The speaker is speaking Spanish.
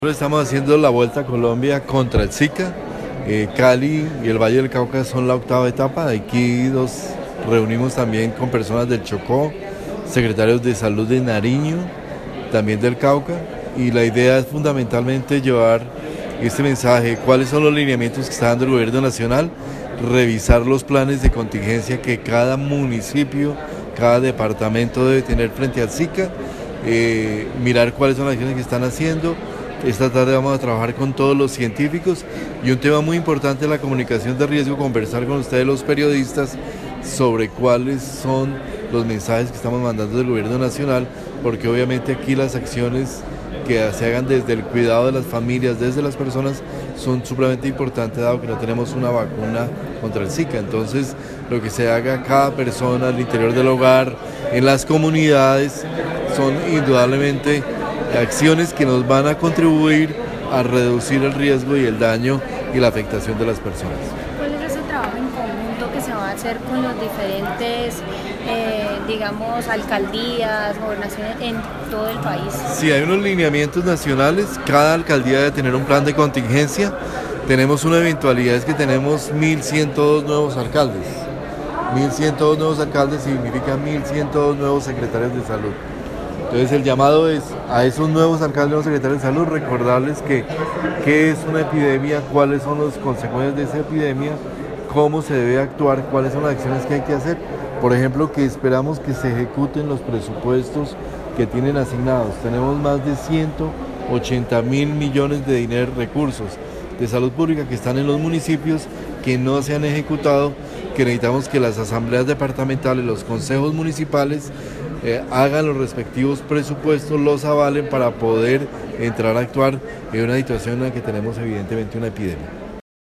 Estamos haciendo la Vuelta a Colombia contra el Zika. Cali y el Valle del Cauca son la octava etapa. Aquí nos reunimos también con personas del Chocó, secretarios de salud de Nariño, también del Cauca. Y la idea es fundamentalmente llevar este mensaje, cuáles son los lineamientos que está dando el gobierno nacional, revisar los planes de contingencia que cada municipio, cada departamento debe tener frente al Zika, mirar cuáles son las acciones que están haciendo. Esta tarde vamos a trabajar con todos los científicos y un tema muy importante es la comunicación de riesgo, conversar con ustedes los periodistas sobre cuáles son los mensajes que estamos mandando del gobierno nacional, porque obviamente aquí las acciones que se hagan desde el cuidado de las familias, desde las personas, son supremamente importantes dado que no tenemos una vacuna contra el Zika. Entonces, lo que se haga cada persona al interior del hogar, en las comunidades, son indudablemente acciones que nos van a contribuir a reducir el riesgo y el daño y la afectación de las personas. ¿Cuál es ese trabajo en conjunto que se va a hacer con los diferentes, alcaldías, gobernaciones en todo el país? Sí, hay unos lineamientos nacionales, cada alcaldía debe tener un plan de contingencia. Tenemos una eventualidad, es que tenemos 1.102 nuevos alcaldes. 1.102 nuevos alcaldes significa 1.102 nuevos secretarios de salud. Entonces el llamado es a esos nuevos alcaldes, nuevos secretarios de salud, recordarles qué es una epidemia, cuáles son las consecuencias de esa epidemia, cómo se debe actuar, cuáles son las acciones que hay que hacer. Por ejemplo, que esperamos que se ejecuten los presupuestos que tienen asignados. Tenemos más de 180.000 millones de recursos de salud pública que están en los municipios, que no se han ejecutado, que necesitamos que las asambleas departamentales, los consejos municipales, hagan los respectivos presupuestos, los avalen para poder entrar a actuar en una situación en la que tenemos evidentemente una epidemia.